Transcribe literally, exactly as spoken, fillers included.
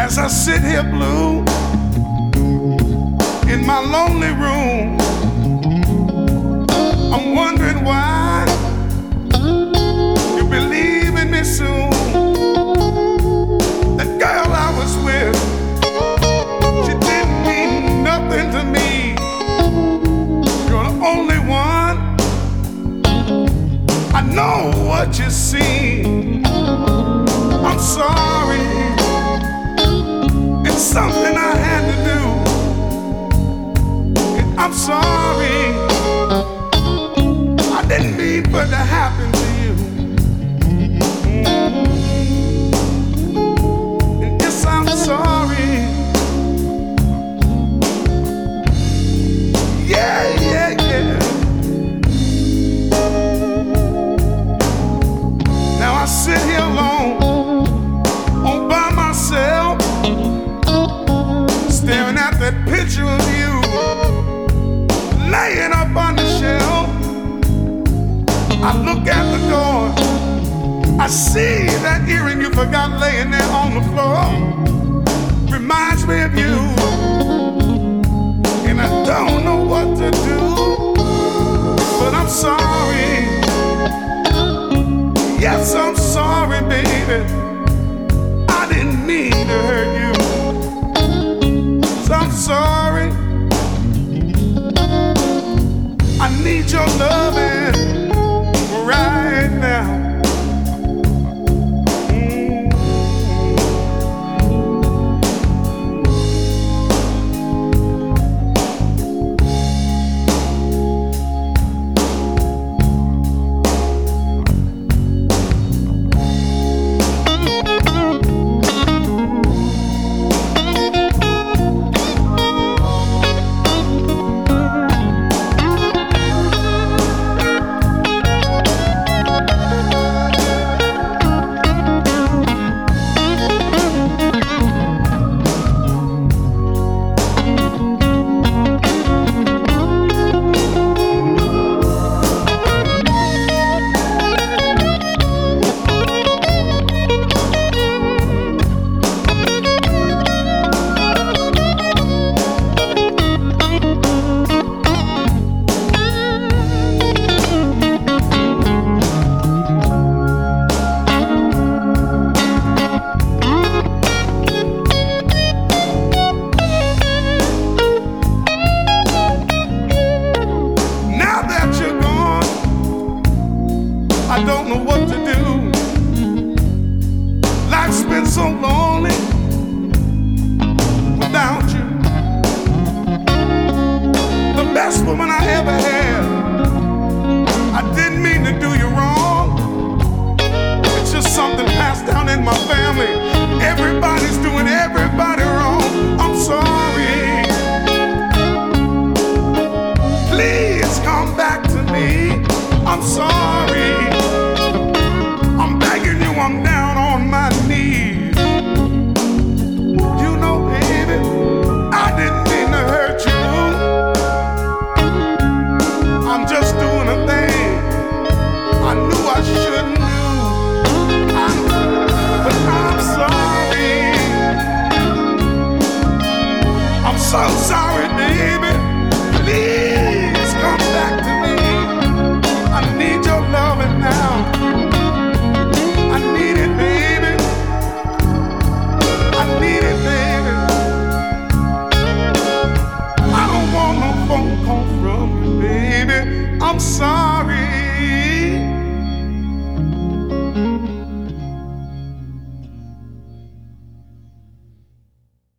As I sit here blue in my lonely room, I'm wondering why you believe in me soon. The girl I was with, she didn't mean nothing to me. You're the only one. I know what you see. I'm sorry. It's something I had to do. And I'm sorry. I didn't mean for it to happen to you. And yes, I'm sorry. Yeah, yeah, yeah. Now I sit here alone, all by myself, staring at that picture of you laying up on the shelf. I look at the door, I see that earring you forgot laying there on the floor. Reminds me of you, and I don't know what to do, but I'm sorry. Yes, I'm sorry, baby. I didn't mean to hurt you. So I'm sorry. I need your loving right now. I don't know what to do. Life's been so lonely without you. The best woman I ever had. I didn't mean to do you wrong. It's just something passed down in my family. Everybody's doing everybody wrong. I'm sorry. Please come back to me. I'm sorry. I'm begging you, I'm down on my knees. You know, baby, I didn't mean to hurt you. I'm just doing a thing I knew I shouldn't do. I'm, but I'm sorry. I'm so sorry.